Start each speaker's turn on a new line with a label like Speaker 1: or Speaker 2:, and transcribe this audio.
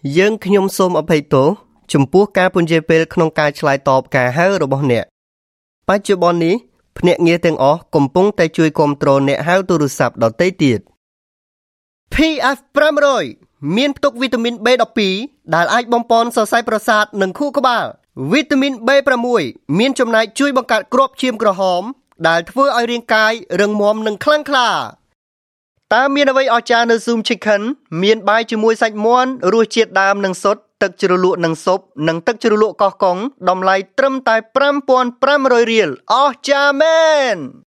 Speaker 1: យើងខ្ញុំសូមអភ័យទោសចំពោះការពន្យាពេលក្នុងការឆ្លើយតបការហៅរបស់អ្នកបច្ចុប្បន្ននេះភ្នាក់ងារទាំងអស់កំពុងតែជួយគាំទ្រអ្នកហៅទូរស័ព្ទដទៃទៀត PF 500មានផ្ទុកវីតាមីន B12 ដែលអាចបំប៉នសរសៃប្រសាទនិងខួរក្បាលវីតាមីន B6 មានចំណែកជួយបង្កើតគ្រាប់ឈាមក្រហមដែលធ្វើឲ្យរាងកាយរឹងមាំនិងខ្លាំងក្លាតើមានអ្វីអស្ចារ្យនៅ Zoom Chicken មានបាយជាមួយសាច់មាន់រសជាតិដើមនិងសុទ្ធទឹកជ្រលក់និងស៊ុបនិងទឹកជ្រលក់កោះកុងតម្លៃត្រឹមតែ 5,500 រៀលអស្ចារ្យមែន